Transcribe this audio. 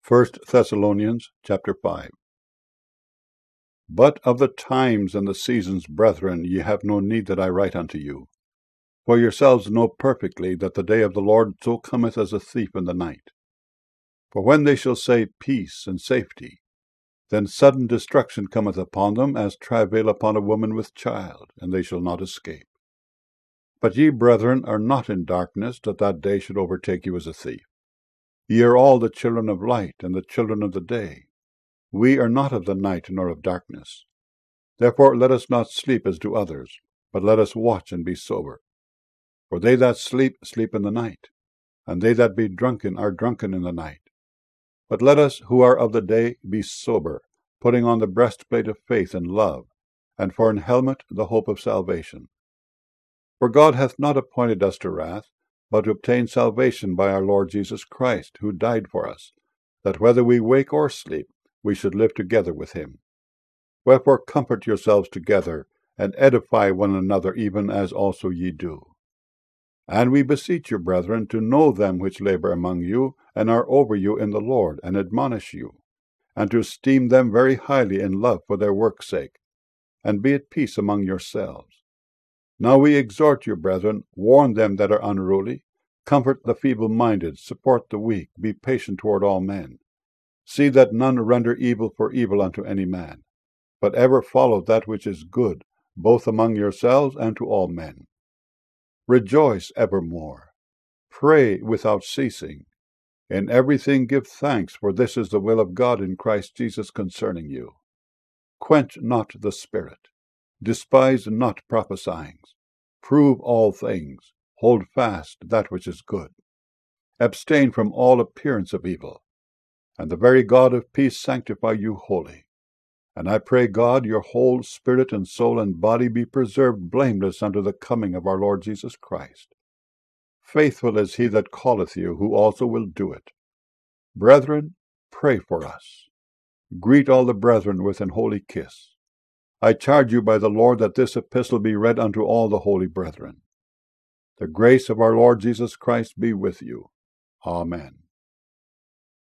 1 Thessalonians chapter 5. But of the times and the seasons, brethren, ye have no need that I write unto you. For yourselves know perfectly that the day of the Lord so cometh as a thief in the night. For when they shall say peace and safety, then sudden destruction cometh upon them, as travail upon a woman with child, and they shall not escape. But ye, brethren, are not in darkness, that day should overtake you as a thief. Ye are all the children of light, and the children of the day. We are not of the night nor of darkness. Therefore let us not sleep as do others, but let us watch and be sober. For they that sleep, sleep in the night, and they that be drunken are drunken in the night. But let us who are of the day be sober, putting on the breastplate of faith and love, and for an helmet the hope of salvation. For God hath not appointed us to wrath, but to obtain salvation by our Lord Jesus Christ, who died for us, that whether we wake or sleep, we should live together with him. Wherefore comfort yourselves together, and edify one another, even as also ye do. And we beseech you, brethren, to know them which labor among you, and are over you in the Lord, and admonish you, and to esteem them very highly in love for their work's sake, and be at peace among yourselves. Now we exhort you, brethren, warn them that are unruly, comfort the feeble-minded, support the weak, be patient toward all men. See that none render evil for evil unto any man, but ever follow that which is good, both among yourselves and to all men. Rejoice evermore. Pray without ceasing. In everything give thanks, for this is the will of God in Christ Jesus concerning you. Quench not the spirit. Despise not prophesying. Prove all things. Hold fast that which is good. Abstain from all appearance of evil. And the very God of peace sanctify you wholly. And I pray God your whole spirit and soul and body be preserved blameless unto the coming of our Lord Jesus Christ. Faithful is he that calleth you, who also will do it. Brethren, pray for us. Greet all the brethren with an holy kiss. I charge you by the Lord that this epistle be read unto all the holy brethren. The grace of our Lord Jesus Christ be with you. Amen.